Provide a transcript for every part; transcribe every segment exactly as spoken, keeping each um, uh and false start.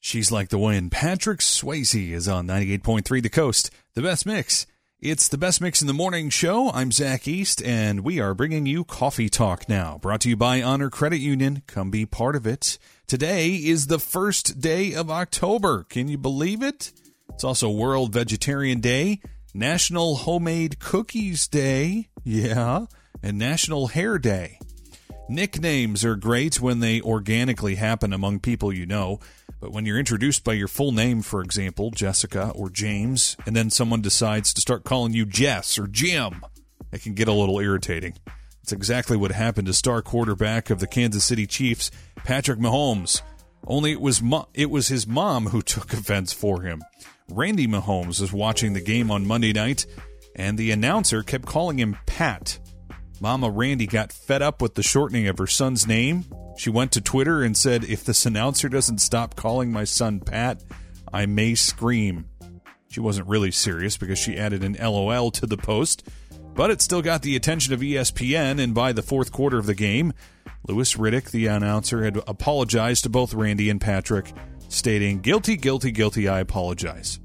She's Like the Wind. Patrick Swayze is on ninety-eight point three The Coast, the best mix. It's the Best Mix in the Morning show. I'm Zach East, and we are bringing you Coffee Talk now, brought to you by Honor Credit Union. Come be part of it. Today is the first day of October. Can you believe it? It's also World Vegetarian Day, National Homemade Cookies Day, yeah, and National Hair Day. Nicknames are great when they organically happen among people you know, but when you're introduced by your full name, for example, Jessica or James, and then someone decides to start calling you Jess or Jim, it can get a little irritating. It's exactly what happened to star quarterback of the Kansas City Chiefs, Patrick Mahomes. Only it was mo- it was his mom who took offense for him. Randy Mahomes was watching the game on Monday night, and the announcer kept calling him Pat. Mama Randy got fed up with the shortening of her son's name. She went to Twitter and said, "If this announcer doesn't stop calling my son Pat, I may scream." She wasn't really serious because she added an L O L to the post, but it still got the attention of E S P N, and by the fourth quarter of the game, Louis Riddick, the announcer, had apologized to both Randy and Patrick, stating, "Guilty, guilty, guilty, I apologize."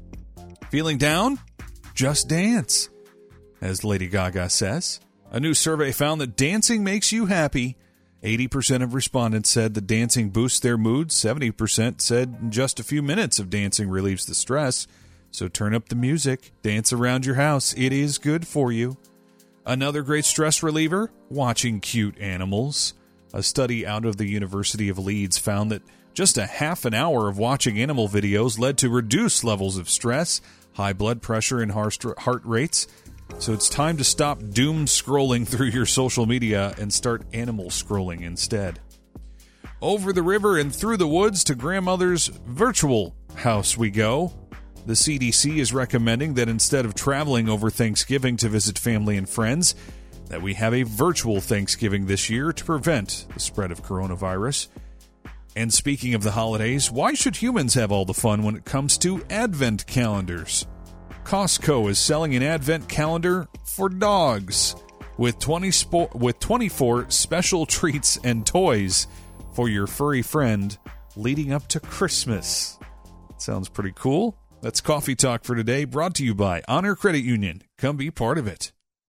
Feeling down? Just dance, as Lady Gaga says. A new survey found that dancing makes you happy. eighty percent of respondents said that dancing boosts their mood. seventy percent said just a few minutes of dancing relieves the stress. So turn up the music, dance around your house. It is good for you. Another great stress reliever, watching cute animals. A study out of the University of Leeds found that just a half an hour of watching animal videos led to reduced levels of stress, high blood pressure, and heart rates. So it's time to stop doom scrolling through your social media and start animal scrolling instead. Over the river and through the woods to grandmother's virtual house we go. The C D C is recommending that instead of traveling over Thanksgiving to visit family and friends, that we have a virtual Thanksgiving this year to prevent the spread of coronavirus. And speaking of the holidays, why should humans have all the fun when it comes to advent calendars? Costco is selling an advent calendar for dogs with twenty spo- with twenty-four special treats and toys for your furry friend leading up to Christmas. Sounds pretty cool. That's Coffee Talk for today, brought to you by Honor Credit Union. Come be part of it.